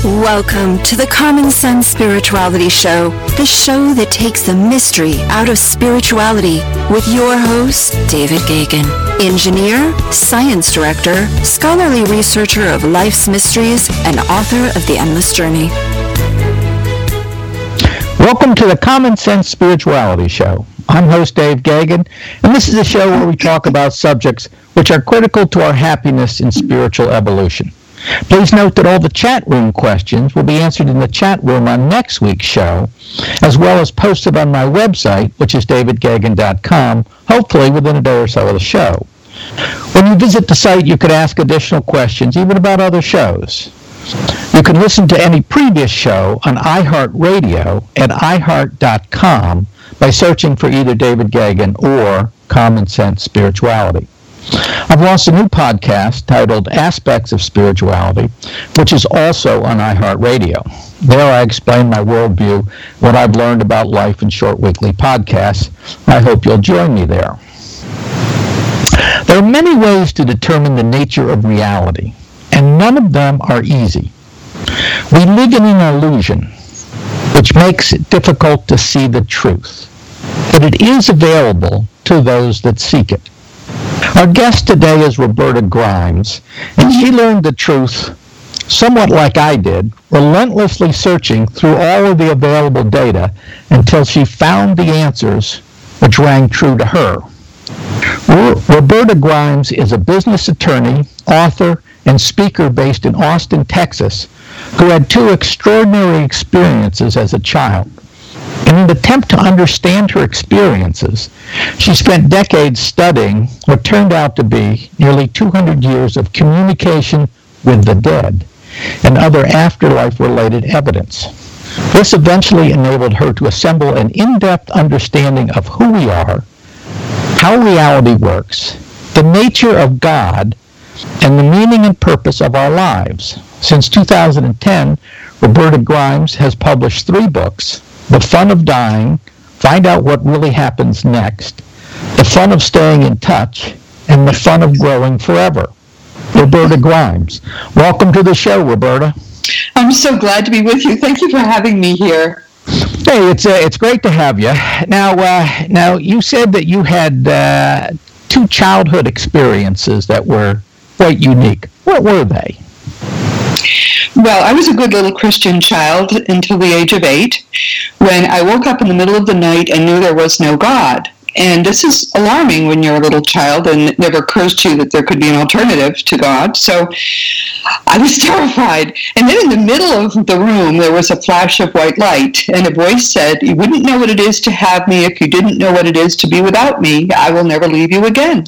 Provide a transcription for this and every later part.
Welcome to the Common Sense Spirituality Show, the show that takes the mystery out of spirituality with your host, David Gagan, engineer, science director, scholarly researcher of life's mysteries, and author of The Endless Journey. Welcome to the Common Sense Spirituality Show. I'm host Dave Gagan, and this is a show where we talk about subjects which are critical to our happiness and spiritual evolution. Please note that all the chat room questions will be answered in the chat room on next week's show, as well as posted on my website, which is davidgagan.com, hopefully within a day or so of the show. When you visit the site, you could ask additional questions, even about other shows. You can listen to any previous show on iHeartRadio at iHeart.com by searching for either David Gagan or Common Sense Spirituality. I've launched a new podcast titled Aspects of Spirituality, which is also on iHeartRadio. There I explain my worldview, what I've learned about life in short weekly podcasts. I hope you'll join me there. There are many ways to determine the nature of reality, and none of them are easy. We live in an illusion, which makes it difficult to see the truth, but it is available to those that seek it. Our guest today is Roberta Grimes, and she learned the truth somewhat like I did, relentlessly searching through all of the available data until she found the answers which rang true to her. Roberta Grimes is a business attorney, author, and speaker based in Austin, Texas, who had two extraordinary experiences as a child. In an attempt to understand her experiences, she spent decades studying what turned out to be nearly 200 years of communication with the dead and other afterlife-related evidence. This eventually enabled her to assemble an in-depth understanding of who we are, how reality works, the nature of God, and the meaning and purpose of our lives. Since 2010, Roberta Grimes has published 3 books: The Fun of Dying, Find Out What Really Happens Next, The Fun of Staying in Touch, and The Fun of Growing Forever. Roberta Grimes. Welcome to the show, Roberta. I'm so glad to be with you. Thank you for having me here. Hey, it's great to have you. Now you said that you had 2 childhood experiences that were quite unique. What were they? Well, I was a good little Christian child until the age of 8, when I woke up in the middle of the night and knew there was no God. And this is alarming when you're a little child and it never occurs to you that there could be an alternative to God. So I was terrified. And then in the middle of the room, there was a flash of white light, and a voice said, "You wouldn't know what it is to have me if you didn't know what it is to be without me. I will never leave you again."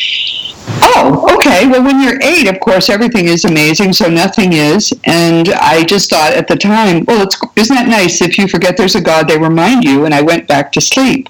Oh, okay. Well, when you're 8, of course, everything is amazing, so nothing is. And I just thought at the time, well, isn't that nice? If you forget there's a God, they remind you, and I went back to sleep.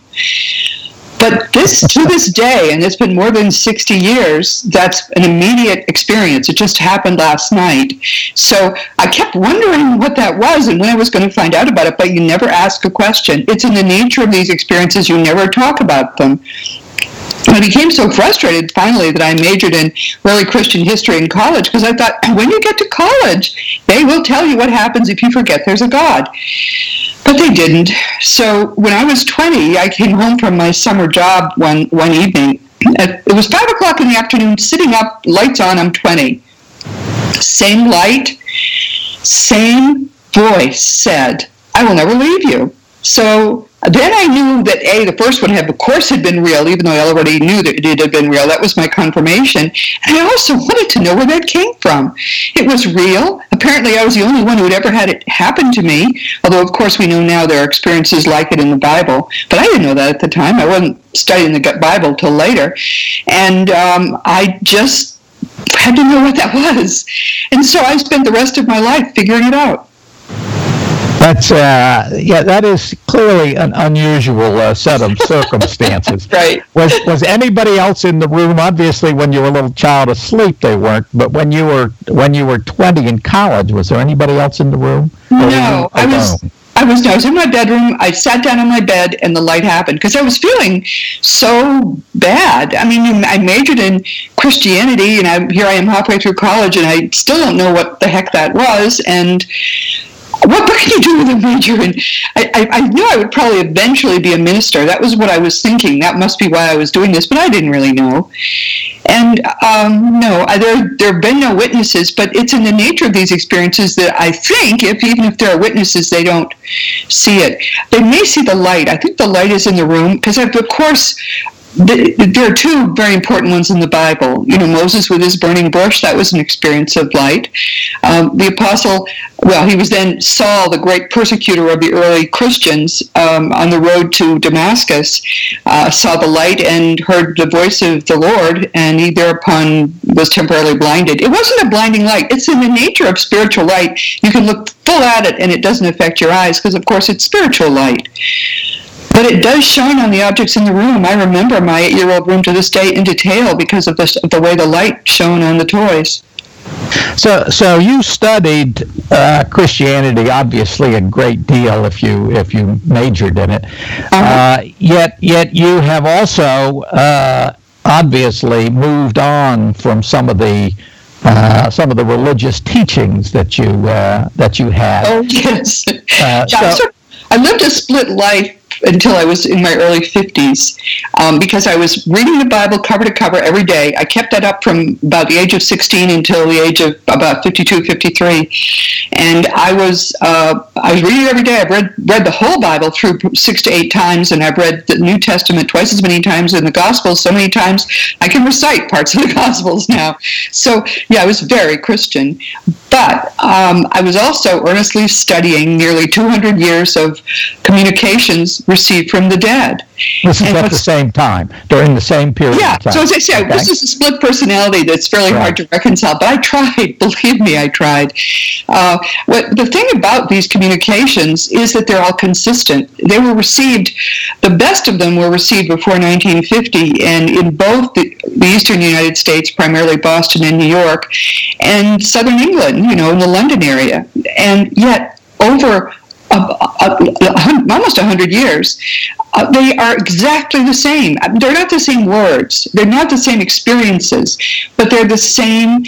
But to this day, and it's been more than 60 years, that's an immediate experience. It just happened last night. So I kept wondering what that was and when I was going to find out about it, but you never ask a question. It's in the nature of these experiences, you never talk about them. I became so frustrated finally that I majored in early Christian history in college, because I thought, when you get to college, they will tell you what happens if you forget there's a God. But they didn't. So when I was 20, I came home from my summer job one evening. It was 5 o'clock in the afternoon, sitting up, lights on, I'm 20. Same light, same voice said, "I will never leave you." So then I knew that, the first one of course had been real, even though I already knew that it had been real. That was my confirmation. And I also wanted to know where that came from. It was real. Apparently I was the only one who had ever had it happen to me, although of course we know now there are experiences like it in the Bible. But I didn't know that at the time. I wasn't studying the Bible till later. And I just had to know what that was. And so I spent the rest of my life figuring it out. That is clearly an unusual set of circumstances. Right. Was anybody else in the room? Obviously, when you were a little child asleep, they weren't. But when you were 20 in college, was there anybody else in the room? No, I I was in my bedroom. I sat down on my bed, and the light happened because I was feeling so bad. I mean, I majored in Christianity, and here I am halfway through college, and I still don't know what the heck that was. And what can you do with a major? And I knew I would probably eventually be a minister. That was what I was thinking. That must be why I was doing this, but I didn't really know. And no, there have been no witnesses, but it's in the nature of these experiences that I think, even if there are witnesses, they don't see it. They may see the light. I think the light is in the room, because of course, there are two very important ones in the Bible. You know, Moses with his burning bush, that was an experience of light. The apostle, he was then Saul, the great persecutor of the early Christians, on the road to Damascus, saw the light and heard the voice of the Lord, and he thereupon was temporarily blinded. It wasn't a blinding light. It's in the nature of spiritual light. You can look full at it and it doesn't affect your eyes, because of course it's spiritual light. But it does shine on the objects in the room. I remember my 8-year-old room to this day in detail because of the way the light shone on the toys. So you studied Christianity, obviously, a great deal if you majored in it. Yet you have also obviously moved on from some of the religious teachings that you had. Oh yes. I lived a split life until I was in my early 50s, because I was reading the Bible cover to cover every day. I kept that up from about the age of 16 until the age of about 52, 53. And I was reading it every day. I've read the whole Bible through 6 to 8 times, and I've read the New Testament twice as many times, and the Gospels so many times I can recite parts of the Gospels now. So, yeah, I was very Christian. But I was also earnestly studying nearly 200 years of communications received from the dead. This is at the same time, during the same period of time. So as I say, this is a split personality that's fairly hard to reconcile, but I tried. Believe me, I tried. The thing about these communications is that they're all consistent. They were received, the best of them were received before 1950, and in both the eastern United States, primarily Boston and New York, and southern England, in the London area. And yet, over almost 100 years, they are exactly the same. They're not the same words. They're not the same experiences, but they're the same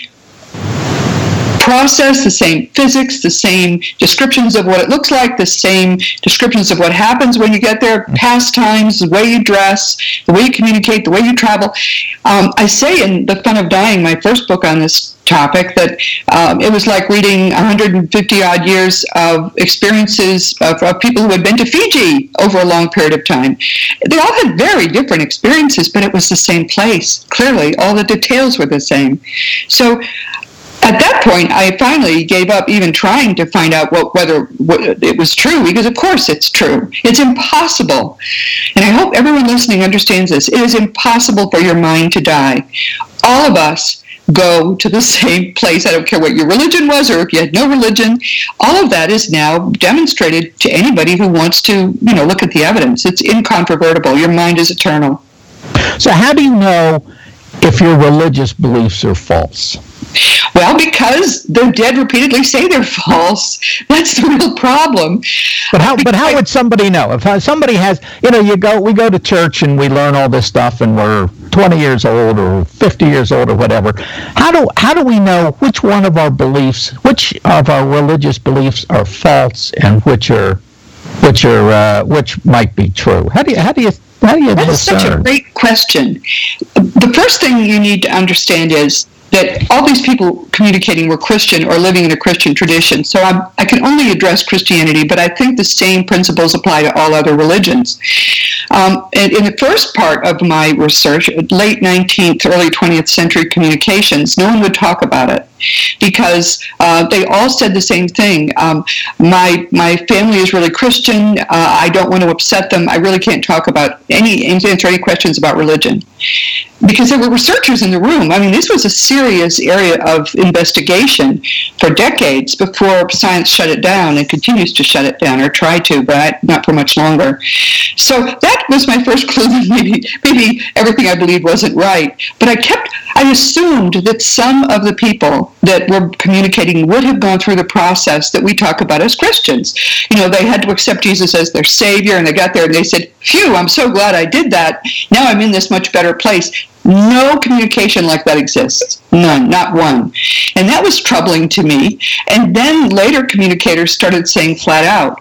process, the same physics, the same descriptions of what it looks like, the same descriptions of what happens when you get there, pastimes, the way you dress, the way you communicate, the way you travel. I say in The Fun of Dying, my first book on this topic, that it was like reading 150 odd years of experiences of people who had been to Fiji over a long period of time. They all had very different experiences, but it was the same place. Clearly, all the details were the same. So at that point, I finally gave up even trying to find out whether it was true, because of course it's true. It's impossible. And I hope everyone listening understands this. It is impossible for your mind to die. All of us go to the same place. I don't care what your religion was or if you had no religion. All of that is now demonstrated to anybody who wants to, look at the evidence. It's incontrovertible. Your mind is eternal. So how do you know if your religious beliefs are false? Well, because the dead repeatedly say they're false. That's the real problem. But how would somebody know? If somebody has, we go to church and we learn all this stuff and we're 20 years old or 50 years old or whatever. How do we know which one of our beliefs, which of our religious beliefs are false and which might be true? How do you That is such a great question. The first thing you need to understand is that all these people communicating were Christian or living in a Christian tradition. So I can only address Christianity, but I think the same principles apply to all other religions. And in the first part of my research, late 19th, early 20th century communications, no one would talk about it because they all said the same thing. My family is really Christian. I don't want to upset them. I really can't talk about answer any questions about religion. because there were researchers in the room. I mean, this was a serious area of investigation for decades before science shut it down and continues to shut it down, or try to, but not for much longer. So that was my first clue that maybe everything I believed wasn't right. But I assumed that some of the people that were communicating would have gone through the process that we talk about as Christians. You know, they had to accept Jesus as their Savior, and they got there and they said, phew, I'm so glad I did that. Now I'm in this much better place. No communication like that exists. None, not one. And that was troubling to me. And then later communicators started saying flat out,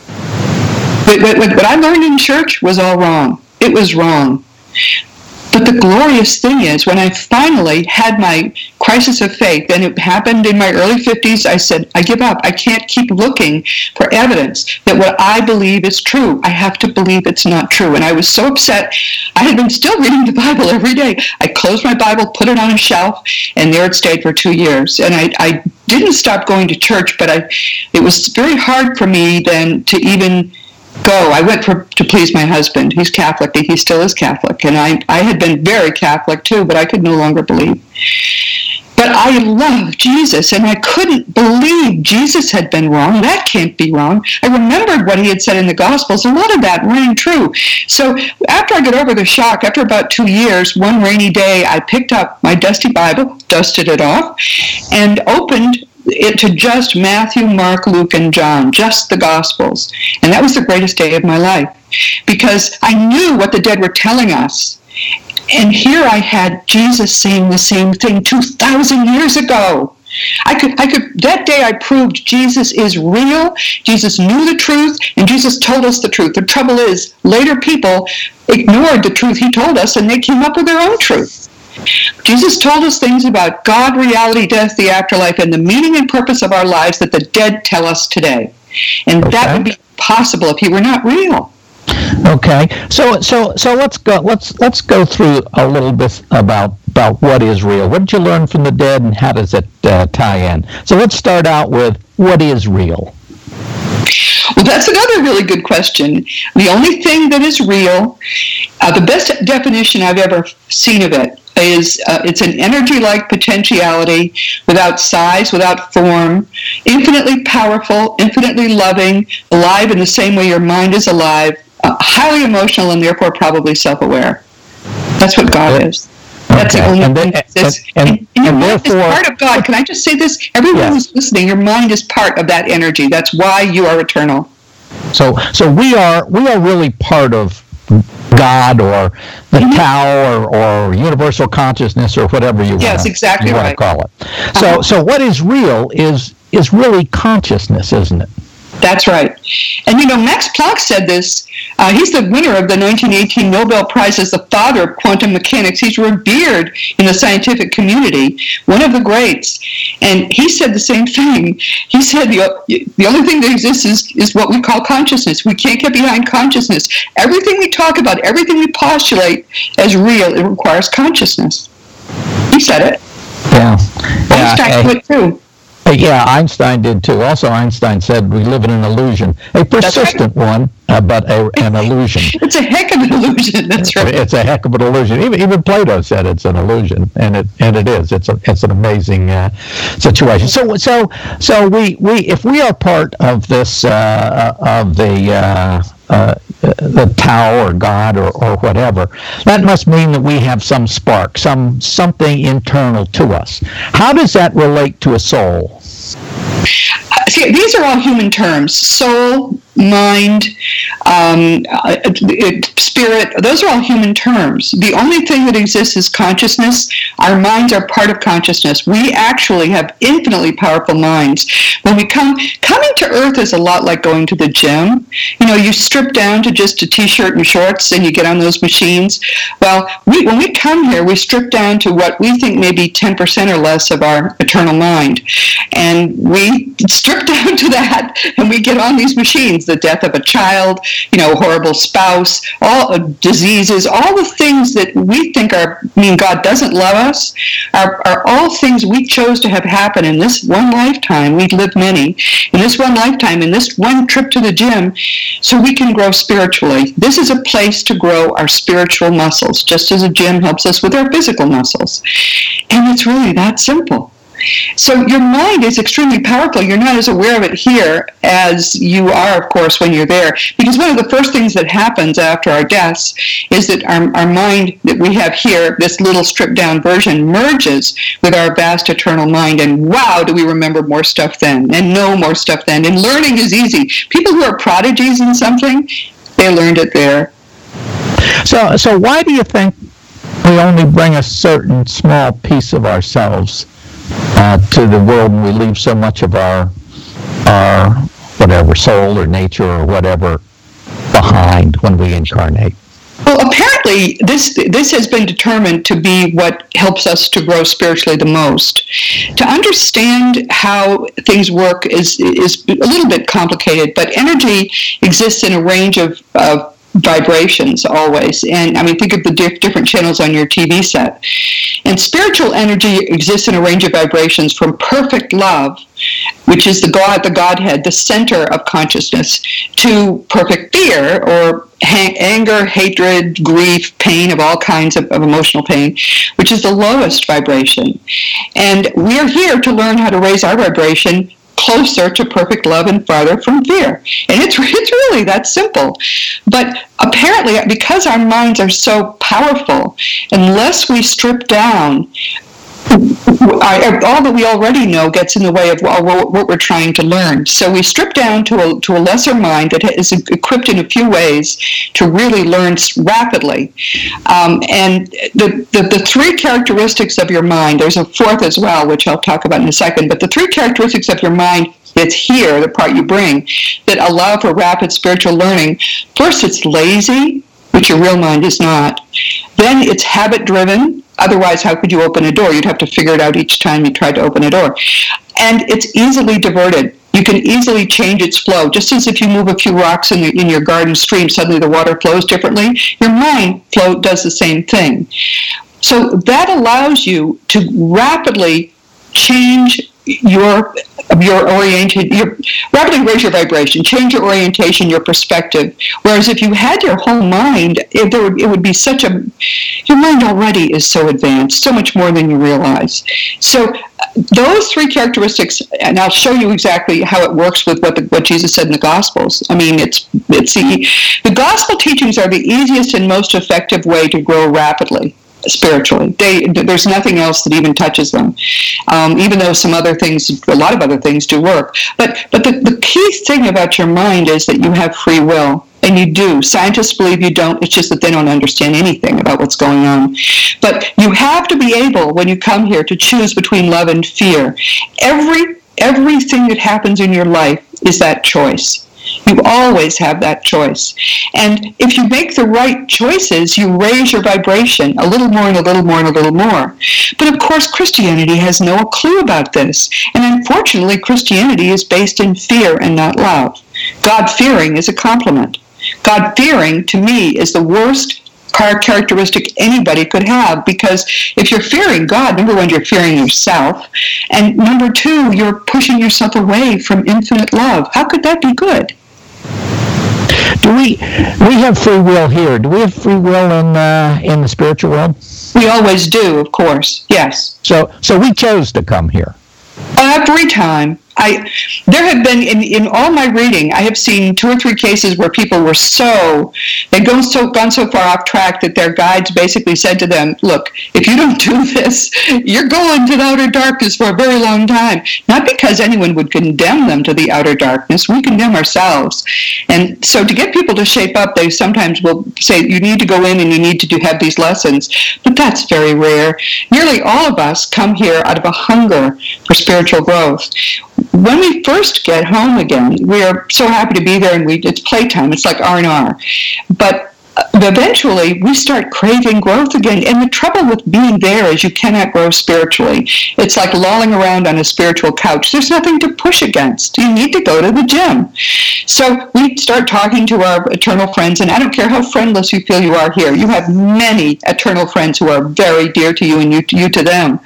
what I learned in church was all wrong. It was wrong. But the glorious thing is, when I finally had my crisis of faith, and it happened in my early 50s, I said, I give up. I can't keep looking for evidence that what I believe is true. I have to believe it's not true. And I was so upset. I had been still reading the Bible every day. I closed my Bible, put it on a shelf, and there it stayed for 2 years. And I didn't stop going to church, but it was very hard for me then to even go. I went to please my husband. He's Catholic, and he still is Catholic. And I had been very Catholic too, but I could no longer believe. But I love Jesus, and I couldn't believe Jesus had been wrong. That can't be wrong. I remembered what he had said in the Gospels. A lot of that rang true. So after I got over the shock, after about 2 years, one rainy day, I picked up my dusty Bible, dusted it off, and opened it to just Matthew, Mark, Luke, and John, just the Gospels. And that was the greatest day of my life, because I knew what the dead were telling us. And here I had Jesus saying the same thing 2,000 years ago. That day I proved Jesus is real, Jesus knew the truth, and Jesus told us the truth. The trouble is, later people ignored the truth he told us, and they came up with their own truth. Jesus told us things about God, reality, death, the afterlife, and the meaning and purpose of our lives that the dead tell us today. And that would be possible if he were not real. Okay, so let's go through a little bit about what is real. What did you learn from the dead, and how does it tie in? So let's start out with what is real. Well, that's another really good question. The only thing that is real, the best definition I've ever seen of it is it's an energy-like potentiality without size, without form, infinitely powerful, infinitely loving, alive in the same way your mind is alive, highly emotional, and therefore probably self-aware. That's what God is. That's the only thing that exists. And your mind is part of God. Can I just say this? Everyone who's listening, your mind is part of that energy. That's why you are eternal. So we are really part of God, or the Tao, or universal consciousness, or whatever you want to call it. So what is real is really consciousness, isn't it? That's right. And Max Planck said this. He's the winner of the 1918 Nobel Prize as the father of quantum mechanics. He's revered in the scientific community, one of the greats. And he said the same thing. He said the only thing that exists is what we call consciousness. We can't get behind consciousness. Everything we talk about, everything we postulate as real, it requires consciousness. He said it. Yeah. Einstein put it too. Yeah, Einstein did too. Also, Einstein said we live in an illusion, a persistent one, but an illusion. It's a heck of an illusion. That's right. It's a heck of an illusion. Even Plato said it's an illusion, and it is. It's an amazing situation. So we if we are part of this of the Tao, or God, or whatever, that must mean that we have some spark, something internal to us. How does that relate to a soul? See, these are all human terms. Soul, mind, spirit, those are all human terms. The only thing that exists is consciousness. Our minds are part of consciousness. We actually have infinitely powerful minds. When we coming to Earth is a lot like going to the gym. You strip down to just a t-shirt and shorts, and you get on those machines. Well, when we come here, we strip down to what we think may be 10% or less of our eternal mind. And we strip down to that, and we get on these machines. The death of a child, horrible spouse, all diseases, all the things that we think mean God doesn't love us, are all things we chose to have happen in this one lifetime. We've lived many. In this one lifetime, in this one trip to the gym, so we can grow spiritually. This is a place to grow our spiritual muscles, just as a gym helps us with our physical muscles. And it's really that simple. So your mind is extremely powerful. You're not as aware of it here as you are, of course, when you're there. Because one of the first things that happens after our deaths is that our mind that we have here, this little stripped-down version, merges with our vast eternal mind. And wow, do we remember more stuff then and know more stuff then. And learning is easy. People who are prodigies in something, they learned it there. So why do you think we only bring a certain small piece of ourselves to the world, and we leave so much of our whatever soul or nature or whatever behind when we incarnate? Well, apparently, this has been determined to be what helps us to grow spiritually the most. To understand how things work is a little bit complicated, but energy exists in a range of vibrations always. And I mean, think of the different channels on your TV set. And spiritual energy exists in a range of vibrations from perfect love, which is the Godhead, the center of consciousness, to perfect fear or anger, hatred, grief, pain of all kinds of emotional pain, which is the lowest vibration. And we are here to learn how to raise our vibration closer to perfect love and farther from fear. And it's really that simple. But apparently, because our minds are so powerful, unless we strip down, all that we already know gets in the way of what we're trying to learn. So we strip down to a lesser mind that is equipped in a few ways to really learn rapidly. And the three characteristics of your mind, there's a fourth as well, which I'll talk about in a second, but the three characteristics of your mind that's here, the part you bring, that allow for rapid spiritual learning. First, it's lazy, which your real mind is not. Then it's habit-driven. Otherwise, how could you open a door? You'd have to figure it out each time you tried to open a door. And it's easily diverted. You can easily change its flow. Just as if you move a few rocks in your garden stream, suddenly the water flows differently. Your mind flow does the same thing. So that allows you to rapidly change your orientation, rapidly raise your vibration, change your orientation, your perspective. Whereas if you had your whole mind, it would be your mind already is so advanced, so much more than you realize. So those three characteristics, and I'll show you exactly how it works with what Jesus said in the Gospels. I mean, the Gospel teachings are the easiest and most effective way to grow rapidly spiritually. There's nothing else that even touches them, even though a lot of other things do work. But the key thing about your mind is that you have free will, and you do. Scientists believe you don't. It's just that they don't understand anything about what's going on. But you have to be able, when you come here, to choose between love and fear. Everything that happens in your life is that choice. You always have that choice. And if you make the right choices, you raise your vibration a little more and a little more and a little more. But of course, Christianity has no clue about this. And unfortunately, Christianity is based in fear and not love. God-fearing is a compliment. God-fearing, to me, is the worst characteristic anybody could have, because if you're fearing God, number one, you're fearing yourself, and number two, you're pushing yourself away from infinite love. How could that be good? Do we have free will here? Do we have free will in the spiritual realm? We always do, of course. Yes. So we chose to come here. Every time. There have been, in all my reading, I have seen 2 or 3 cases where people were they'd gone so far off track that their guides basically said to them, look, if you don't do this, you're going to the outer darkness for a very long time. Not because anyone would condemn them to the outer darkness. We condemn ourselves. And so to get people to shape up, they sometimes will say, you need to go in and you need to have these lessons. But that's very rare. Nearly all of us come here out of a hunger for spiritual growth. When we first get home again, we are so happy to be there, and it's playtime. It's like R&R. But eventually we start craving growth again. And the trouble with being there is you cannot grow spiritually. It's like lolling around on a spiritual couch. There's nothing to push against. You need to go to the gym. So we start talking to our eternal friends, and I don't care how friendless you feel you are here. You have many eternal friends who are very dear to you and you to them.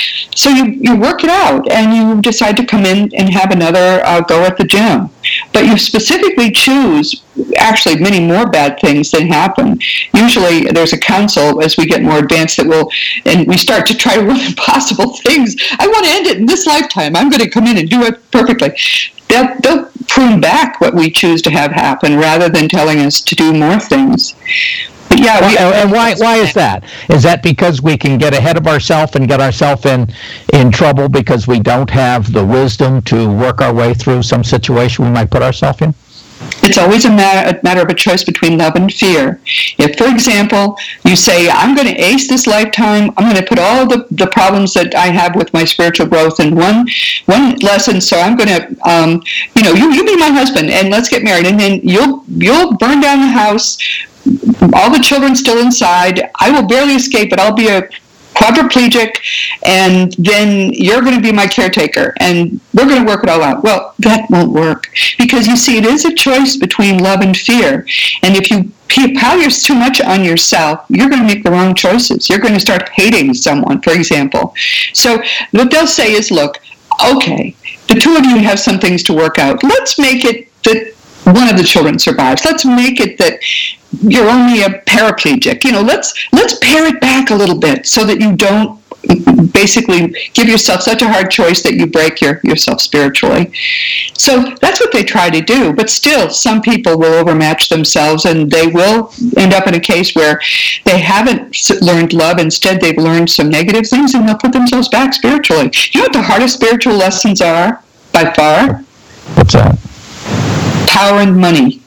So you work it out, and you decide to come in and have another go at the gym. But you specifically choose, actually, many more bad things than happen. Usually there's a council as we get more advanced that will, and we start to try to run impossible things. I want to end it in this lifetime. I'm going to come in and do it perfectly. They'll prune back what we choose to have happen rather than telling us to do more things. But yeah, and why is that? Is that because we can get ahead of ourselves and get ourselves in trouble because we don't have the wisdom to work our way through some situation we might put ourselves in? It's always a matter of a choice between love and fear. If, for example, you say, I'm going to ace this lifetime, I'm going to put all the problems that I have with my spiritual growth in one lesson, so I'm going to, you be my husband, and let's get married, and then you'll burn down the house, all the children still inside, I will barely escape, but I'll be a quadriplegic, and then you're going to be my caretaker, and we're going to work it all out. Well, that won't work, because you see, it is a choice between love and fear, and if you pile too much on yourself, you're going to make the wrong choices. You're going to start hating someone, for example. So what they'll say is, look, okay, the two of you have some things to work out. Let's make it that one of the children survives. Let's make it that you're only a paraplegic. Let's pare it back a little bit so that you don't basically give yourself such a hard choice that you break yourself spiritually. So that's what they try to do. But still, some people will overmatch themselves, and they will end up in a case where they haven't learned love. Instead, they've learned some negative things, and they'll put themselves back spiritually. You know what the hardest spiritual lessons are, by far? What's that? Power and money.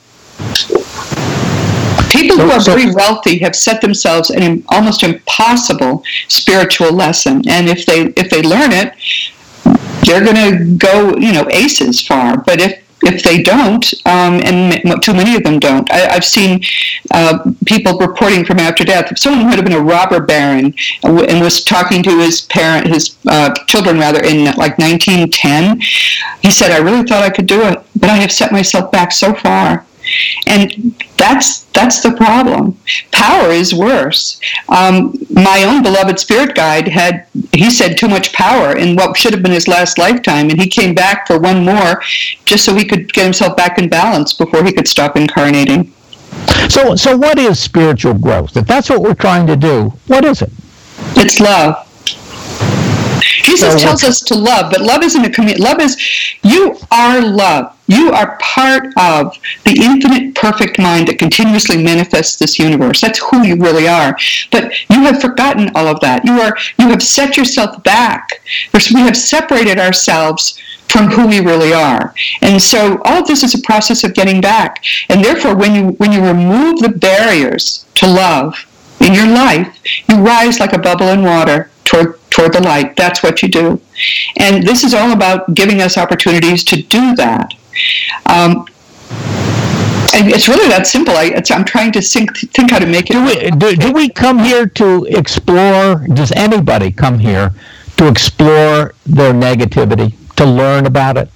People who are very wealthy have set themselves an almost impossible spiritual lesson, and if they learn it, they're going to go, aces far. But if they don't, and too many of them don't, I've seen people reporting from after death. If someone would have been a robber baron and was talking to his children in like 1910, he said, "I really thought I could do it, but I have set myself back so far." And that's the problem. Power is worse. My own beloved spirit guide he said too much power in what should have been his last lifetime, and he came back for one more just so he could get himself back in balance before he could stop incarnating. So what is spiritual growth? If that's what we're trying to do, what is it? It's love. Jesus tells us to love, but love isn't a commitment. Love is, you are love. You are part of the infinite perfect mind that continuously manifests this universe. That's who you really are. But you have forgotten all of that. You have set yourself back. We have separated ourselves from who we really are. And so all of this is a process of getting back. And therefore, when you remove the barriers to love in your life, you rise like a bubble in water toward the light. That's what you do. And this is all about giving us opportunities to do that. And it's really that simple. I'm trying to think how to make it. Do we come here to explore, does anybody come here to explore their negativity, to learn about it?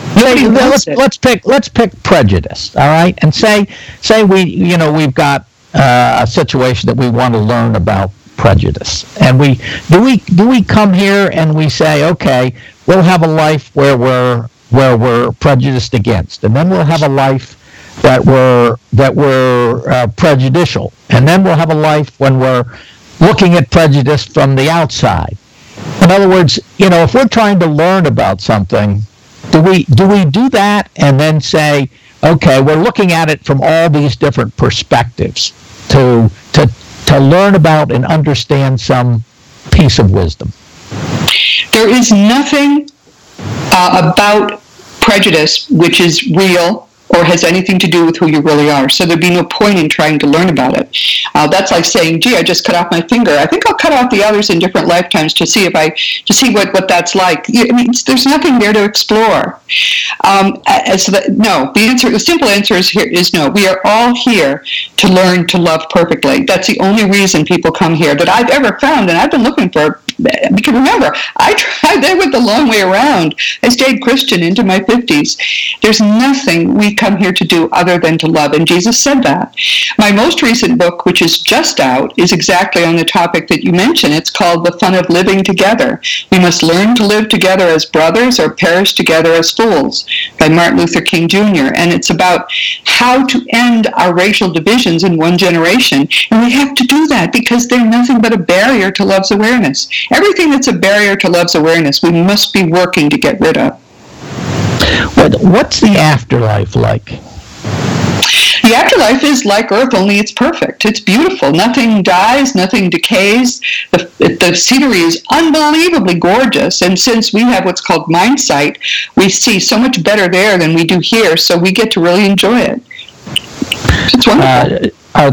Let's pick prejudice, all right? And say we've got a situation that we want to learn about prejudice, and do we come here and we say, okay, we'll have a life where we're prejudiced against, and then we'll have a life that we're prejudicial, and then we'll have a life when we're looking at prejudice from the outside. In other words, if we're trying to learn about something, do we do that and then say, okay, we're looking at it from all these different perspectives to learn about and understand some piece of wisdom? There is nothing about prejudice which is real or has anything to do with who you really are. So there'd be no point in trying to learn about it. That's like saying, gee, I just cut off my finger. I think I'll cut off the others in different lifetimes to see what that's like. I mean, there's nothing there to explore. The simple answer is no. We are all here to learn to love perfectly. That's the only reason people come here that I've ever found, and I've been looking for. Because remember, I went the long way around. I stayed Christian into my 50s. There's nothing we come here to do other than to love, and Jesus said that. My most recent book, which is just out, is exactly on the topic that you mentioned. It's called The Fun of Living Together. We must learn to live together as brothers or perish together as fools, by Martin Luther King Jr. And it's about how to end our racial divisions in one generation. And we have to do that because they're nothing but a barrier to love's awareness. Everything that's a barrier to love's awareness, we must be working to get rid of. What's the afterlife like? The afterlife is like Earth, only it's perfect. It's beautiful. Nothing dies, nothing decays. The scenery is unbelievably gorgeous. And since we have what's called mind sight, we see so much better there than we do here, so we get to really enjoy it. It's wonderful.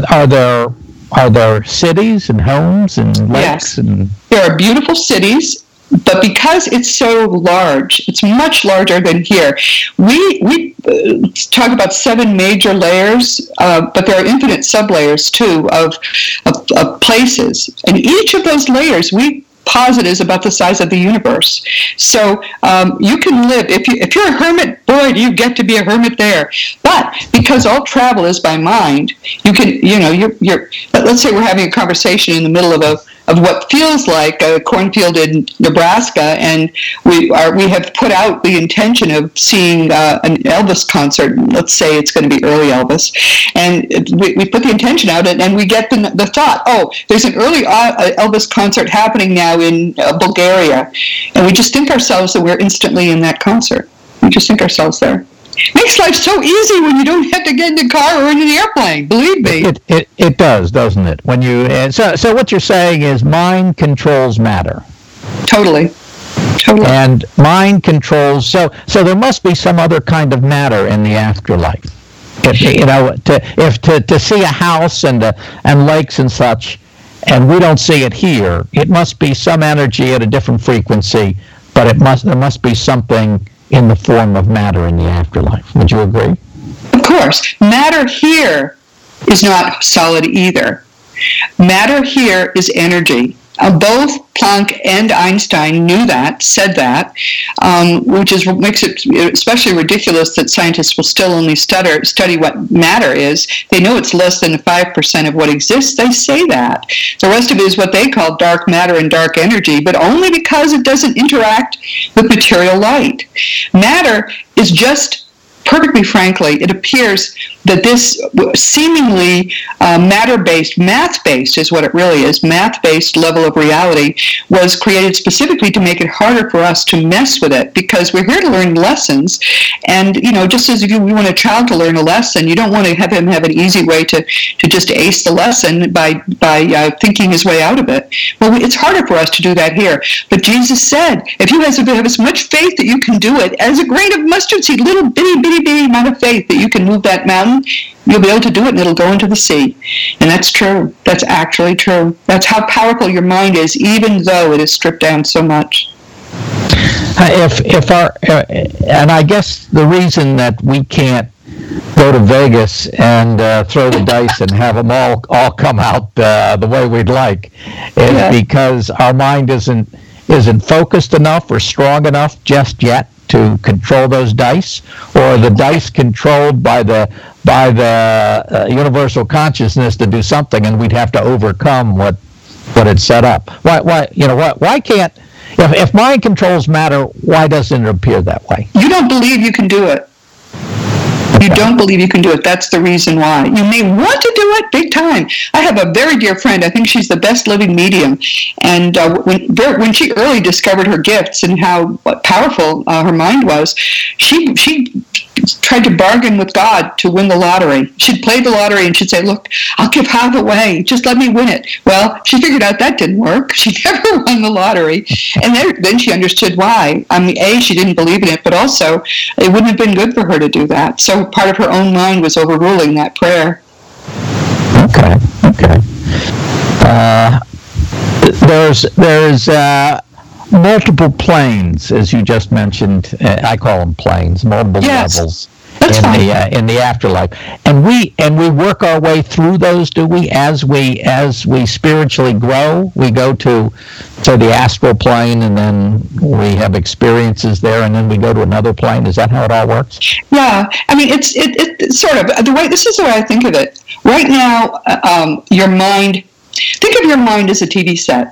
Are there cities and homes and lakes? Yes. And there are beautiful cities, but because it's so large, it's much larger than here. We talk about 7 major layers, but there are infinite sublayers too of places, and each of those layers we posit is about the size of the universe. So you can live, if you're a hermit, boy, do you get to be a hermit there. But because all travel is by mind, you can, let's say we're having a conversation in the middle of what feels like a cornfield in Nebraska, and we have put out the intention of seeing an Elvis concert. Let's say it's going to be early Elvis, and we put the intention out, and we get the thought, oh, there's an early Elvis concert happening now in Bulgaria, and we just think ourselves that we're instantly in that concert. We just think ourselves there. Makes life so easy when you don't have to get in the car or in an airplane. Believe me. It does, doesn't it? When you so what you're saying is mind controls matter. Totally. And mind controls. So there must be some other kind of matter in the afterlife. To see a house and lakes and such, and we don't see it here, it must be some energy at a different frequency. But there must be something in the form of matter in the afterlife. Would you agree? Of course. Matter here is not solid either. Matter here is energy. Both Planck and Einstein knew that, said that, which is what makes it especially ridiculous that scientists will still only study what matter is. They know it's less than 5% of what exists. They say that. The rest of it is what they call dark matter and dark energy, but only because it doesn't interact with material light. Matter is just, perfectly frankly, it appears that this seemingly matter-based, math-based is what it really is, math-based level of reality was created specifically to make it harder for us to mess with it, because we're here to learn lessons, and just as if you want a child to learn a lesson, you don't want to have him have an easy way to just ace the lesson by thinking his way out of it. Well, it's harder for us to do that here. But Jesus said, if you have as much faith that you can do it, as a grain of mustard seed, little bitty amount of faith that you can move that mountain, you'll be able to do it, and it'll go into the sea. And that's true. That's actually true. That's how powerful your mind is, even though it is stripped down so much. And I guess the reason that we can't go to Vegas and throw the dice and have them all come out the way we'd like is because our mind isn't focused enough or strong enough just yet to control those dice, or the dice controlled by the universal consciousness to do something, and we'd have to overcome what it set up. Why can't, if mind controls matter, why doesn't it appear that way? You don't believe you can do it. You don't believe you can do it. That's the reason why. You may want to do it big time. I have a very dear friend. I think she's the best living medium. And when she early discovered her gifts and how powerful her mind was, she tried to bargain with God to win the lottery. She'd play the lottery and she'd say, look, I'll give half away. Just let me win it. Well, she figured out that didn't work. She never won the lottery. And then she understood why. I mean, A, she didn't believe in it, but also it wouldn't have been good for her to do that. So part of her own mind was overruling that prayer. Okay. There's multiple planes, as you just mentioned. I call them planes, multiple levels in the afterlife, and we work our way through those. Do we? As we spiritually grow, we go to the astral plane, and then we have experiences there, and then we go to another plane. Is that how it all works? Yeah, I mean, it's sort of the way. This is the way I think of it. Right now, your mind. Think of your mind as a TV set.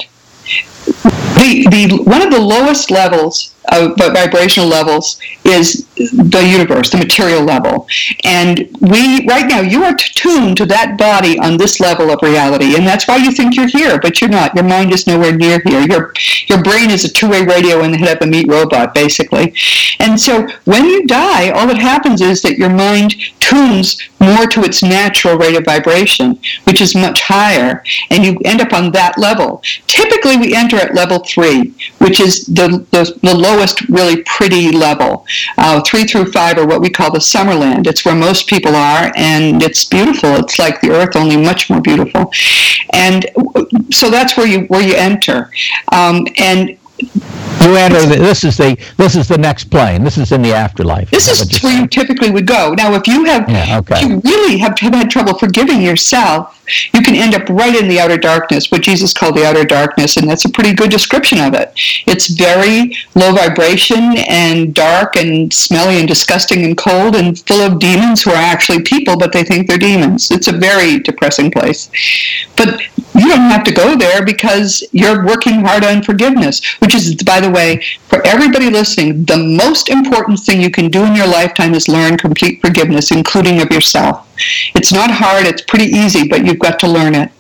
The one of the lowest levels of vibrational levels is the universe, the material level. And right now, you are tuned to that body on this level of reality. And that's why you think you're here, but you're not. Your mind is nowhere near here. Your brain is a two-way radio in the head of a meat robot, basically. And so when you die, all that happens is that your mind tunes more to its natural rate of vibration, which is much higher, and you end up on that level. Typically, we enter at level 3, which is the lowest really pretty level. 3 through 5 are what we call the Summerland. It's where most people are, and it's beautiful. It's like the Earth, only much more beautiful. And so that's where you enter. And you enter. This is the next plane. This is in the afterlife. This is where you typically would go. Now, if you really have had trouble forgiving yourself, you can end up right in the outer darkness, what Jesus called the outer darkness, and that's a pretty good description of it. It's very low vibration and dark and smelly and disgusting and cold and full of demons who are actually people, but they think they're demons. It's a very depressing place. But you don't have to go there because you're working hard on forgiveness, which is, by the way, for everybody listening, the most important thing you can do in your lifetime is learn complete forgiveness, including of yourself. It's not hard, it's pretty easy, but you've got to learn it.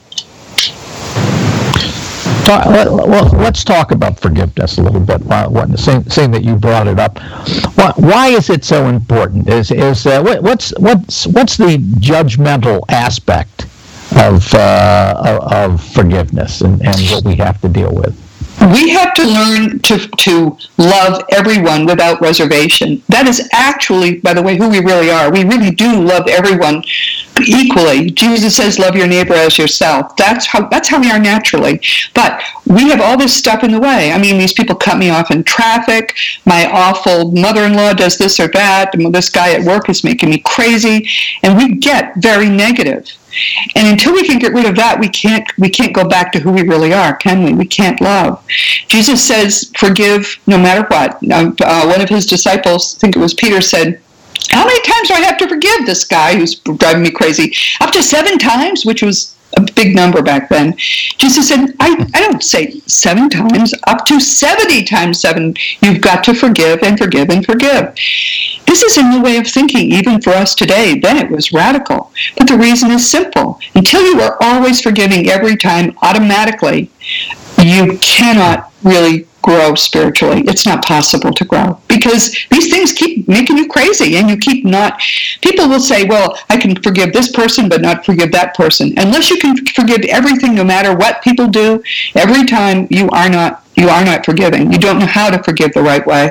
Well, let's talk about forgiveness a little bit. Seeing that you brought it up, why is it so important? What's the judgmental aspect of forgiveness and what we have to deal with? We have to learn to love everyone without reservation. That is actually, by the way, who we really are. We really do love everyone equally. Jesus says, love your neighbor as yourself. That's how we are naturally. But we have all this stuff in the way. I mean, these people cut me off in traffic. My awful mother-in-law does this or that. And this guy at work is making me crazy. And we get very negative. And until we can get rid of that, we can't go back to who we really are, can we? We can't love. Jesus says, forgive no matter what. One of his disciples, I think it was Peter, said, how many times do I have to forgive this guy who's driving me crazy? Up to 7 times, which was a big number back then. Jesus said, I don't say 7 times, up to 70 times 7. You've got to forgive and forgive and forgive. This is a new way of thinking, even for us today. Then it was radical. But the reason is simple. Until you are always forgiving every time automatically, you cannot really grow spiritually. It's not possible to grow because these things keep making you crazy and you keep not. People will say, well, I can forgive this person but not forgive that person. Unless you can forgive everything, no matter what people do, every time you are not forgiving. You don't know how to forgive the right way.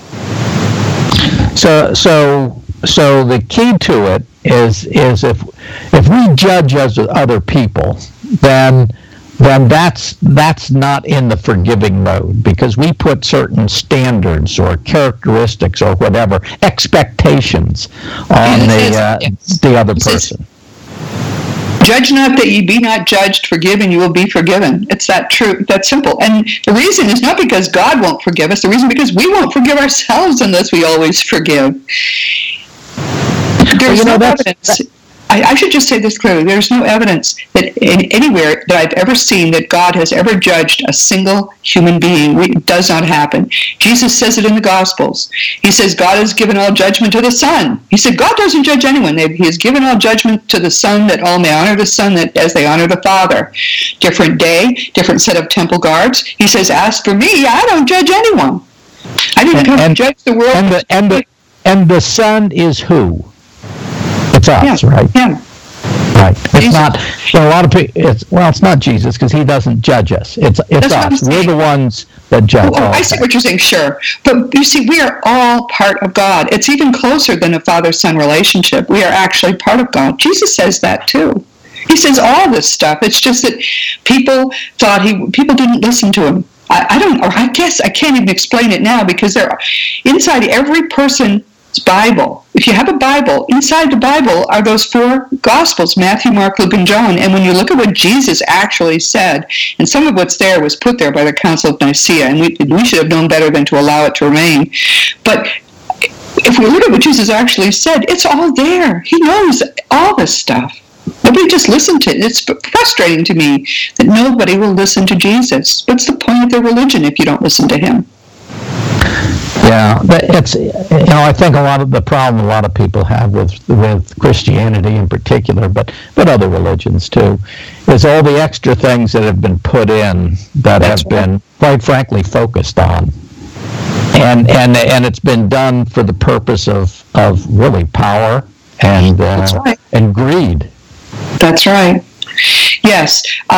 So the key to it is if we judge other people, then that's not in the forgiving mode, because we put certain standards or characteristics or whatever expectations on the other person. Judge not that ye be not judged, forgive and you will be forgiven. It's that simple. And the reason is not because God won't forgive us, the reason is because we won't forgive ourselves unless we always forgive. There's no evidence. I should just say this clearly. There's no evidence that anywhere that I've ever seen that God has ever judged a single human being. It does not happen. Jesus says it in the Gospels. He says God has given all judgment to the Son. He said God doesn't judge anyone. He has given all judgment to the Son, that all may honor the Son as they honor the Father. Different day, different set of temple guards. He says, as for me, I don't judge anyone. I didn't come to judge the world. And the Son is who? It's us, right? Yeah. Right. It's Jesus. not. A lot of people. It's not Jesus because he doesn't judge us. It's us. We're the ones that judge. Oh, I see what you're saying. Sure, but you see, we are all part of God. It's even closer than a father-son relationship. We are actually part of God. Jesus says that too. He says all this stuff. It's just that people didn't listen to him. I guess I can't even explain it now because they're inside every person's Bible. If you have a Bible, inside the Bible are those 4 Gospels, Matthew, Mark, Luke, and John. And when you look at what Jesus actually said, and some of what's there was put there by the Council of Nicaea, and we should have known better than to allow it to remain. But if we look at what Jesus actually said, it's all there. He knows all this stuff. Nobody just listened to it. It's frustrating to me that nobody will listen to Jesus. What's the point of their religion if you don't listen to him? Yeah, but it's, I think a lot of the problem a lot of people have with Christianity in particular, but other religions too, is all the extra things that have been put in that have been, quite frankly, focused on. And it's been done for the purpose of really power and and greed. That's right. Yes.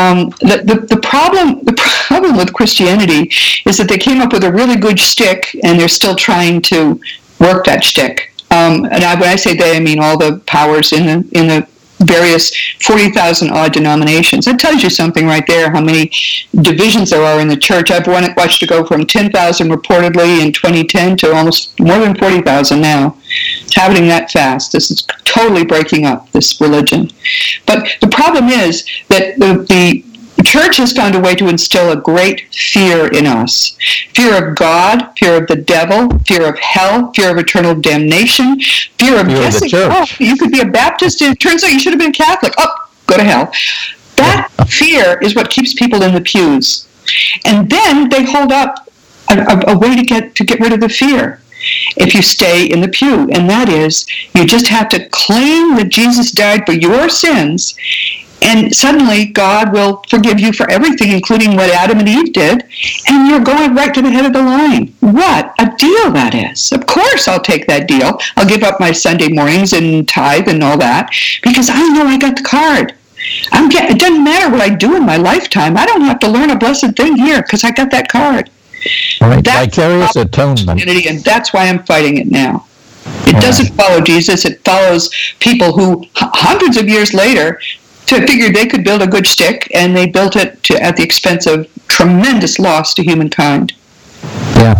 The problem with Christianity is that they came up with a really good shtick, and they're still trying to work that shtick. And when I say they, I mean all the powers in the various 40,000 odd denominations. That tells you something right there, how many divisions there are in the church. I've watched it go from 10,000 reportedly in 2010 to almost more than 40,000 now. It's happening that fast. This is totally breaking up, this religion. But the problem is that the church has found a way to instill a great fear in us. Fear of God, fear of the devil, fear of hell, fear of eternal damnation, fear of guessing, you could be a Baptist, and it turns out you should have been Catholic. Oh, go to hell. That fear is what keeps people in the pews. And then they hold up a way to get rid of the fear. If you stay in the pew, and that is, you just have to claim that Jesus died for your sins, and suddenly God will forgive you for everything, including what Adam and Eve did, and you're going right to the head of the line. What a deal that is. Of course I'll take that deal. I'll give up my Sunday mornings and tithe and all that, because I know I got the card. It doesn't matter what I do in my lifetime. I don't have to learn a blessed thing here, because I got that card. Right, vicarious atonement. And that's why I'm fighting it now. It doesn't follow Jesus. It follows people who, hundreds of years later, figured they could build a good shtick, and they built it at the expense of tremendous loss to humankind. Yeah.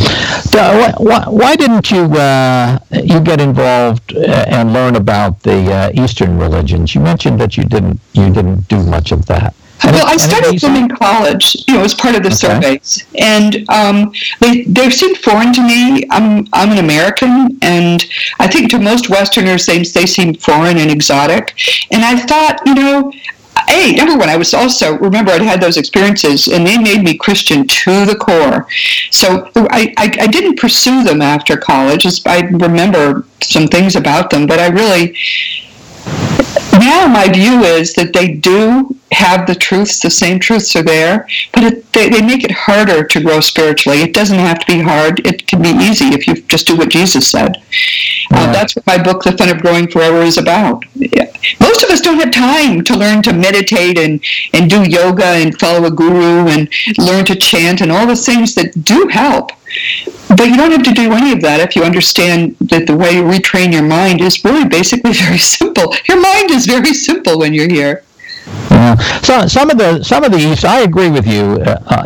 Why didn't you get involved and learn about the Eastern religions? You mentioned that you didn't do much of that. Well, I studied them in college, as part of the surveys, and they seemed foreign to me. I'm an American, and I think to most Westerners they seem foreign and exotic. And I thought, number one, I was also, remember, I'd had those experiences, and they made me Christian to the core. So I didn't pursue them after college. I remember some things about them, but now my view is that they do have the truths, the same truths are there, but they make it harder to grow spiritually. It doesn't have to be hard. It can be easy if you just do what Jesus said. That's what my book, The Fun of Growing Forever, is about. Most of us don't have time to learn to meditate and do yoga and follow a guru and learn to chant and all the things that do help. But you don't have to do any of that if you understand that the way you retrain your mind is really basically very simple. Your mind is very simple when you're here. Yeah. So some of the East, I agree with you,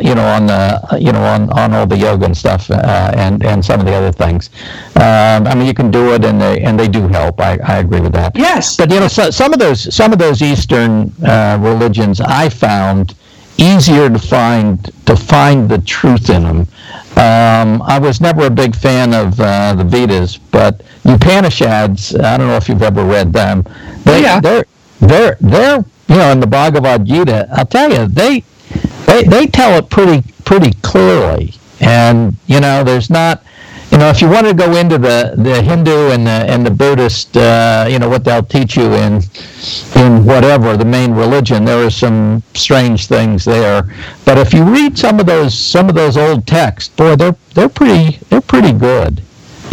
on all the yoga and stuff, and some of the other things. You can do it, and they do help. I agree with that. Yes. But some of those Eastern religions, I found easier to find the truth in them. I was never a big fan of the Vedas, but Upanishads, I don't know if you've ever read them. They're in the Bhagavad Gita, I'll tell you, they tell it pretty clearly. And there's not, if you want to go into the Hindu and the Buddhist, what they'll teach you in whatever the main religion, there are some strange things there. But if you read some of those old texts, boy, they're pretty good.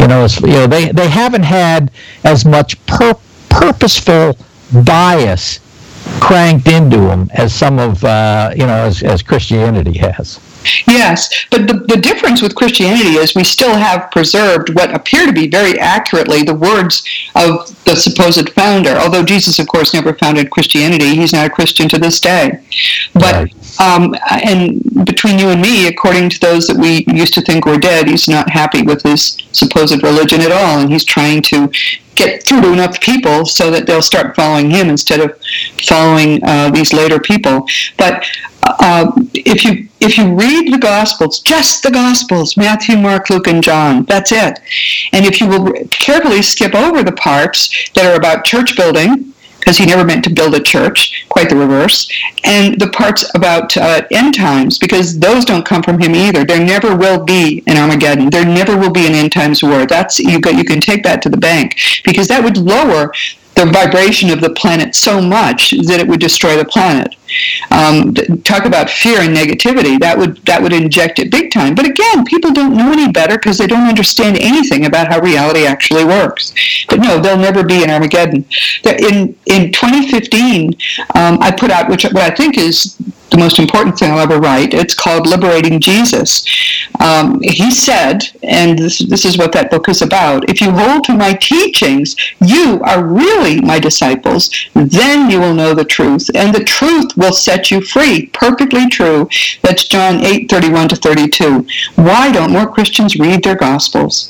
They haven't had as much purposeful bias cranked into them as some of as Christianity has. Yes, but the difference with Christianity is we still have preserved what appear to be very accurately the words of the supposed founder. Although Jesus, of course, never founded Christianity, he's not a Christian to this day. But and between you and me, according to those that we used to think were dead, he's not happy with his supposed religion at all, and he's trying to get through to enough people so that they'll start following him instead of following these later people. But if you read the Gospels, just the Gospels, Matthew, Mark, Luke, and John, that's it. And if you will carefully skip over the parts that are about church building, because he never meant to build a church, quite the reverse, and the parts about end times, because those don't come from him either. There never will be an Armageddon. There never will be an end times war. That's you can take that to the bank, because that would lower the vibration of the planet so much that it would destroy the planet. Talk about fear and negativity. That would inject it big time. But again, people don't know any better because they don't understand anything about how reality actually works. But no, there'll never be an Armageddon. In 2015, I put out what I think is the most important thing I'll ever write. It's called Liberating Jesus. He said, and this is what that book is about, if you hold to my teachings, you are really my disciples. Then you will know the truth, and the truth will set you free. Perfectly true. That's John 8:31-32. Why don't more Christians read their Gospels?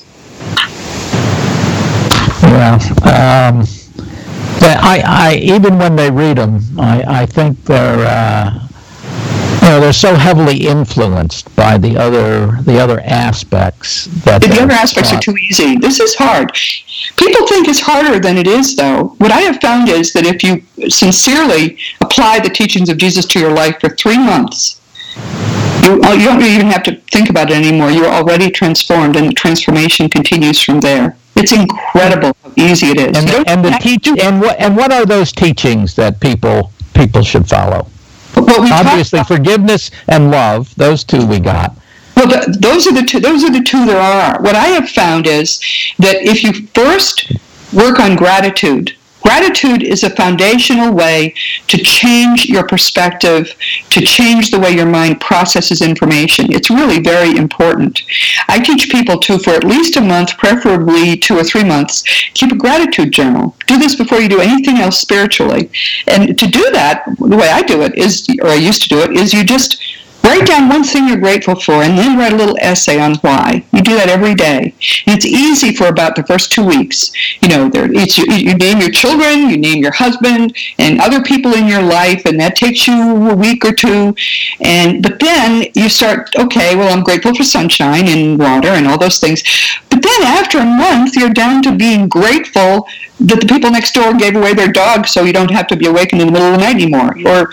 Yeah. I even when they read them, I think they're so heavily influenced by the other aspects that the other aspects are too easy. This is hard. People think it's harder than it is, though. What I have found is that if you sincerely apply the teachings of Jesus to your life for 3 months, you don't even have to think about it anymore. You're already transformed, and the transformation continues from there. It's incredible how easy it is. And what are those teachings that people should follow? Obviously, forgiveness and love; those two we got. Well, those are the two. Those are the two there are. What I have found is that if you first work on gratitude. Gratitude is a foundational way to change your perspective, to change the way your mind processes information. It's really very important. I teach people to, for at least a month, preferably 2 or 3 months, keep a gratitude journal. Do this before you do anything else spiritually. And to do that, the way I do it is, or I used to do it, is you just write down one thing you're grateful for and then write a little essay on why. You do that every day. And it's easy for about the first 2 weeks. You name your children, you name your husband, and other people in your life, and that takes you a week or two. But then you start, okay, well, I'm grateful for sunshine and water and all those things. But then after a month, you're down to being grateful that the people next door gave away their dog so you don't have to be awakened in the middle of the night anymore.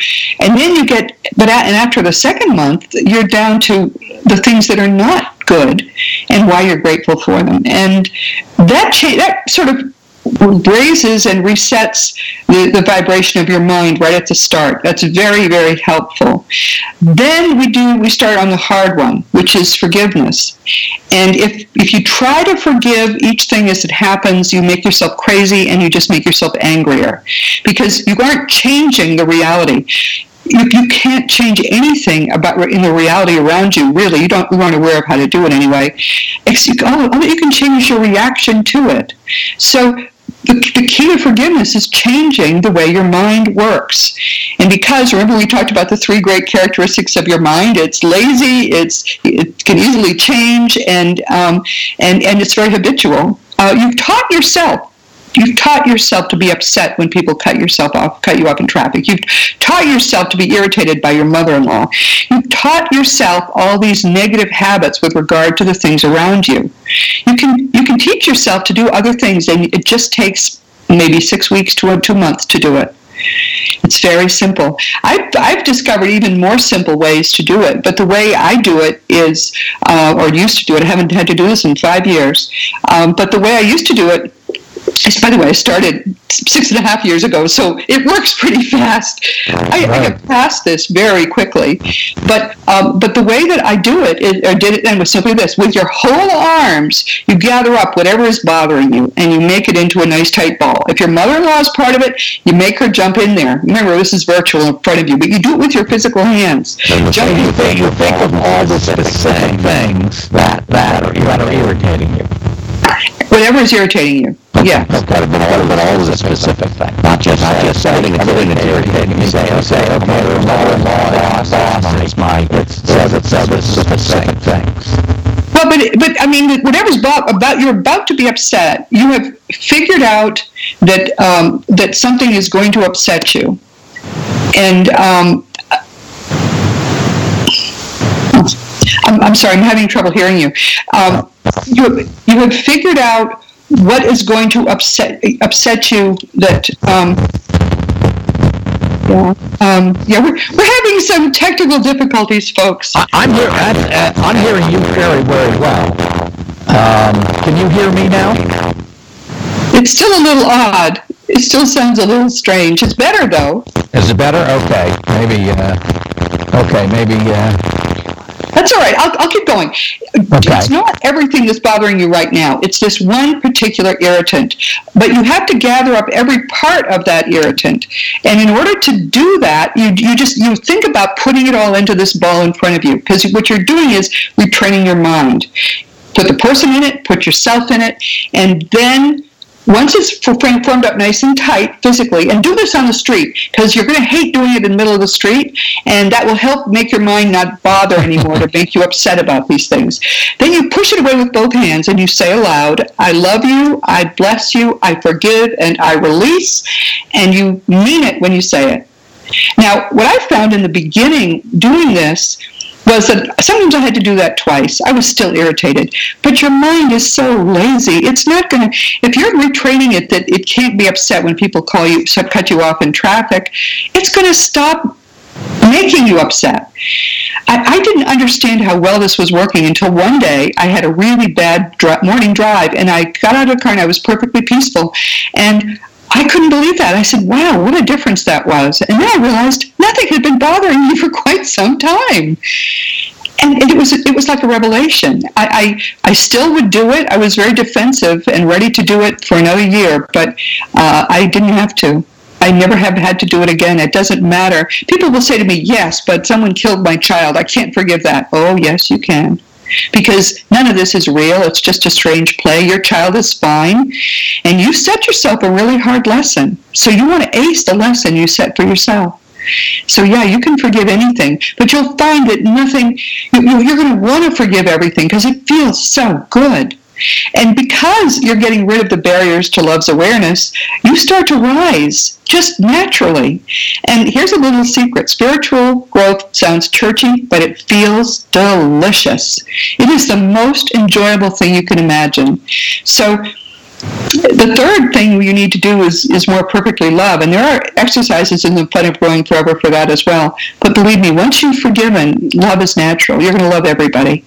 And after the second month, you're down to the things that are not good and why you're grateful for them. And that sort of raises and resets the vibration of your mind right at the start. That's very, very helpful. Then we start on the hard one, which is forgiveness. And if you try to forgive each thing as it happens, you make yourself crazy and you just make yourself angrier because you aren't changing the reality. You can't change anything in the reality around you, really. You aren't aware of how to do it anyway. All you can change is your reaction to it. So the key to forgiveness is changing the way your mind works. And because, remember we talked about the 3 great characteristics of your mind, it's lazy, it can easily change, and it's very habitual. You've taught yourself to be upset when people cut you off in traffic. You've taught yourself to be irritated by your mother-in-law. You've taught yourself all these negative habits with regard to the things around you. You can teach yourself to do other things, and it just takes maybe 6 weeks to 2 months to do it. It's very simple. I've discovered even more simple ways to do it, but the way I do it is, or used to do it, I haven't had to do this in 5 years, but the way I used to do it By the way, I started 6.5 years ago, so it works pretty fast. I have passed this very quickly, but the way that I do it, or did it then, was simply this: with your whole arms, you gather up whatever is bothering you, and you make it into a nice tight ball. If your mother-in-law is part of it, you make her jump in there. Remember, this is virtual in front of you, but you do it with your physical hands. You think of all the specific things that are irritating you. Whatever is irritating you. Yeah. Okay, but all of the specific things. Not just everything that's irritating you. Say, okay, mother-in-law, boss, my, it's specific things. Well, but I mean, whatever's you're about to be upset, you have figured out that something is going to upset you. And I'm sorry, I'm having trouble hearing you. You have figured out what is going to upset you. That we're having some technical difficulties, folks. I'm hearing you very, very well. Can you hear me now? It's still a little odd. It still sounds a little strange. It's better though. Is it better? Okay, maybe. That's all right. I'll keep going. Okay. It's not everything that's bothering you right now. It's this one particular irritant. But you have to gather up every part of that irritant. And in order to do that, you think about putting it all into this ball in front of you. Because what you're doing is retraining your mind. Put the person in it, put yourself in it, and then once it's formed up nice and tight physically, and do this on the street, because you're going to hate doing it in the middle of the street, and that will help make your mind not bother anymore to make you upset about these things. Then you push it away with both hands, and you say aloud, I love you, I bless you, I forgive, and I release, and you mean it when you say it. Now, what I found in the beginning doing this was that sometimes I had to do that twice. I was still irritated. But your mind is so lazy. It's not going to, if you're retraining it that it can't be upset when people cut you off in traffic, it's going to stop making you upset. I didn't understand how well this was working until one day I had a really bad morning drive, and I got out of the car and I was perfectly peaceful. And I couldn't believe that. I said, wow, what a difference that was. And then I realized nothing had been bothering me for quite some time. And it was like a revelation. I still would do it. I was very defensive and ready to do it for another year, but I didn't have to. I never have had to do it again. It doesn't matter. People will say to me, yes, but someone killed my child. I can't forgive that. Oh, yes, you can. Because none of this is real. It's just a strange play. Your child is fine. And you set yourself a really hard lesson. So you want to ace the lesson you set for yourself. So yeah, you can forgive anything. But you'll find that you're going to want to forgive everything because it feels so good. And because you're getting rid of the barriers to love's awareness, you start to rise just naturally. And here's a little secret. Spiritual growth sounds churchy, but it feels delicious. It is the most enjoyable thing you can imagine. So the third thing you need to do is more perfectly love. And there are exercises in the Planet of Growing Forever for that as well. But believe me, once you've forgiven, love is natural. You're going to love everybody.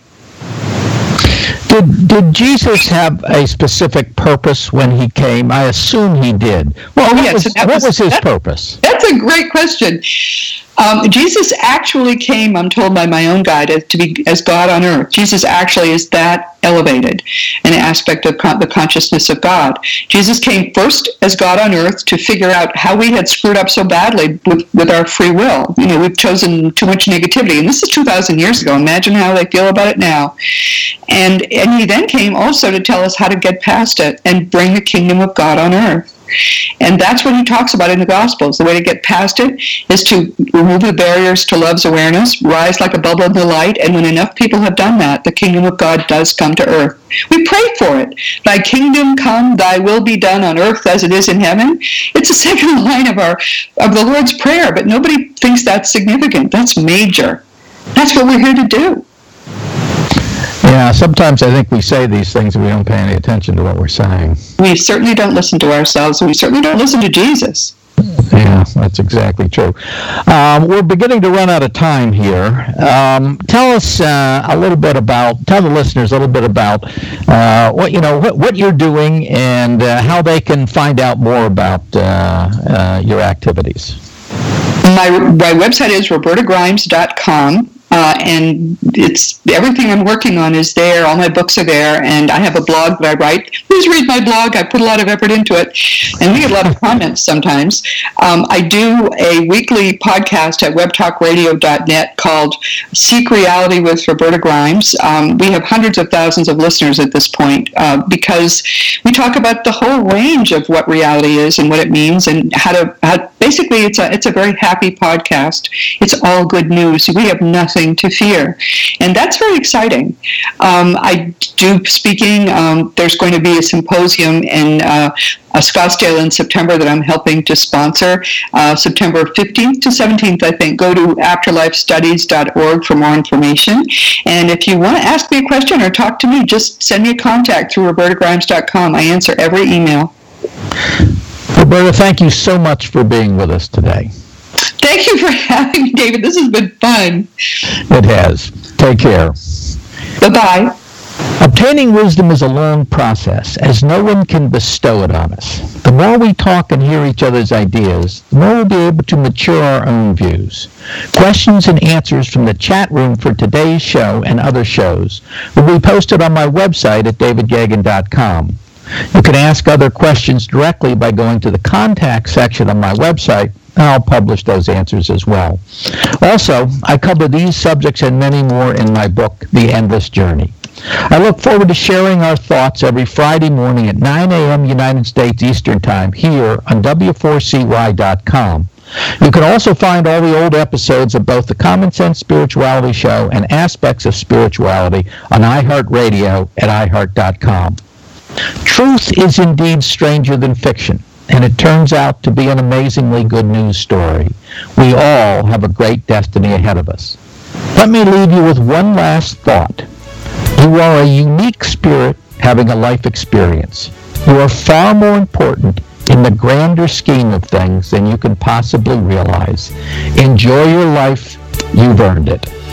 Did Jesus have a specific purpose when he came? I assume he did. Well, what was his purpose? That's a great question. Jesus actually came, I'm told by my own guide, to be as God on earth. Jesus actually is that elevated, an aspect of the consciousness of God. Jesus came first as God on earth to figure out how we had screwed up so badly with our free will. You know, we've chosen too much negativity, and this is 2,000 years ago. Imagine how they feel about it now. And he then came also to tell us how to get past it and bring the kingdom of God on earth. And that's what he talks about in the Gospels. The way to get past it is to remove the barriers to love's awareness, rise like a bubble in the light, and when enough people have done that, the kingdom of God does come to earth. We pray for it. Thy kingdom come, thy will be done on earth as it is in heaven. It's the second line of the Lord's Prayer, but nobody thinks that's significant. That's major. That's what we're here to do. Yeah, sometimes I think we say these things and we don't pay any attention to what we're saying. We certainly don't listen to ourselves, and we certainly don't listen to Jesus. Yeah, that's exactly true. We're beginning to run out of time here. Tell us tell the listeners a little bit about what you're doing and how they can find out more about your activities. My website is robertagrimes.com. And it's everything I'm working on is there. All my books are there, and I have a blog that I write. Please read my blog. I put a lot of effort into it, and we get a lot of comments sometimes. I do a weekly podcast at webtalkradio.net called Seek Reality with Roberta Grimes. We have hundreds of thousands of listeners at this point because we talk about the whole range of what reality is and what it means, and basically it's a very happy podcast. It's all good news. We have nothing to fear, and that's very exciting. I do speaking. There's going to be a symposium in Scottsdale in September that I'm helping to sponsor, September 15th to 17th, I think. Go to afterlifestudies.org for more information. And if you want to ask me a question or talk to me, just send me a contact through robertagrimes.com. I answer every email. Roberta, thank you so much for being with us today. Thank you for having me, David. This has been fun. It has. Take care. Bye-bye. Obtaining wisdom is a long process, as no one can bestow it on us. The more we talk and hear each other's ideas, the more we'll be able to mature our own views. Questions and answers from the chat room for today's show and other shows will be posted on my website at davidgagan.com. You can ask other questions directly by going to the contact section on my website, and I'll publish those answers as well. Also, I cover these subjects and many more in my book, The Endless Journey. I look forward to sharing our thoughts every Friday morning at 9 a.m. United States Eastern Time here on W4CY.com. You can also find all the old episodes of both the Common Sense Spirituality Show and Aspects of Spirituality on iHeartRadio at iHeart.com. Truth is indeed stranger than fiction, and it turns out to be an amazingly good news story. We all have a great destiny ahead of us. Let me leave you with one last thought. You are a unique spirit having a life experience. You are far more important in the grander scheme of things than you can possibly realize. Enjoy your life. You've earned it.